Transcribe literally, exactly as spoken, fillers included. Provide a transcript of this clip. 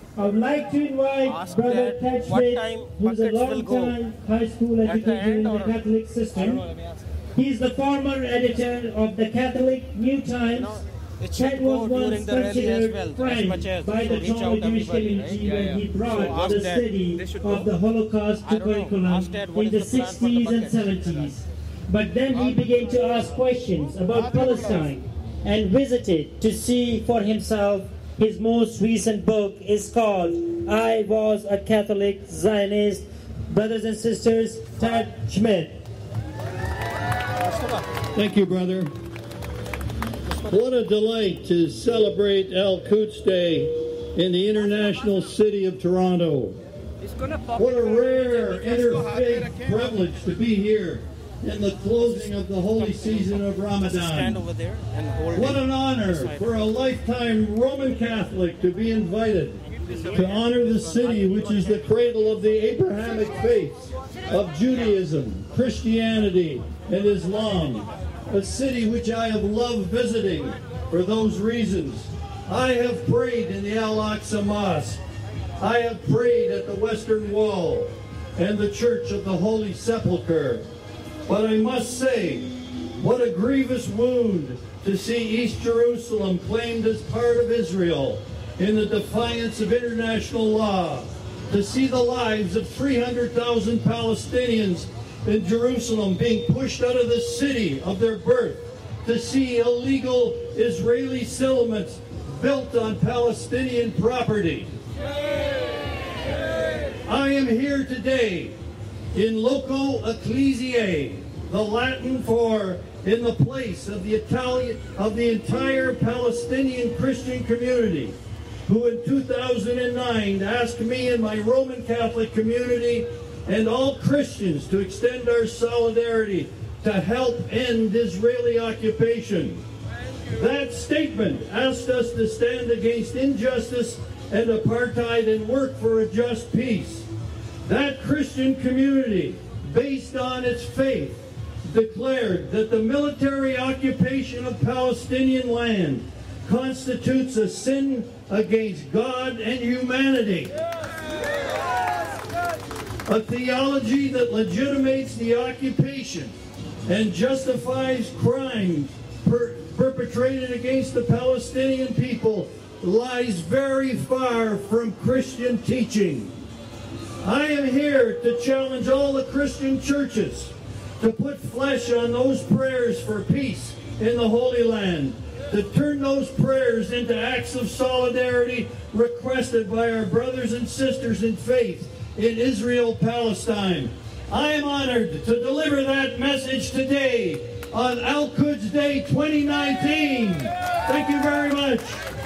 I would like to invite Ask Brother that Ted what Schmidt, time who's a buckets will go. long-time high school At the educator in end the or- Catholic I don't system. know, let me ask. He's the former editor of the Catholic New Times. know, it Ted should was go during once the rally as considered well, as friend much as by to the reach Toronto out Jewish everybody, community right? when Yeah, he yeah. brought So ask the that study they should of go. the Holocaust I to don't know. curriculum Ask Ted what in is the the plan for the sixties and bucket. seventies. But then he began to ask questions about Palestine and visited to see for himself. His most recent book is called I Was a Catholic Zionist. Brothers and sisters, Ted Schmidt. Thank you, brother. What a delight to celebrate Al Quds Day in the international city of Toronto. What a rare interfaith privilege to be here in the closing of the holy season of Stand Ramadan. over there and hold What it. an honor for a lifetime Roman Catholic to be invited to honor the city which is the cradle of the Abrahamic faiths of Judaism, Christianity, and Islam. A city which I have loved visiting for those reasons. I have prayed in the Al-Aqsa Mosque. I have prayed at the Western Wall and the Church of the Holy Sepulchre. But I must say, what a grievous wound to see East Jerusalem claimed as part of Israel in the defiance of international law, to see the lives of three hundred thousand Palestinians in Jerusalem being pushed out of the city of their birth, to see illegal Israeli settlements built on Palestinian property. I am here today in loco ecclesiae, the Latin for in the place of the Italian of the entire Palestinian Christian community, who in two thousand nine asked me and my Roman Catholic community and all Christians to extend our solidarity to help end Israeli occupation. That statement asked us to stand against injustice and apartheid and work for a just peace. That Christian community, based on its faith, declared that the military occupation of Palestinian land constitutes a sin against God and humanity. A theology that legitimates the occupation and justifies crimes per perpetrated against the Palestinian people lies very far from Christian teaching. I am here to challenge all the Christian churches to put flesh on those prayers for peace in the Holy Land, to turn those prayers into acts of solidarity requested by our brothers and sisters in faith in Israel, Palestine. I am honored to deliver that message today on Al Quds Day twenty nineteen. Thank you very much.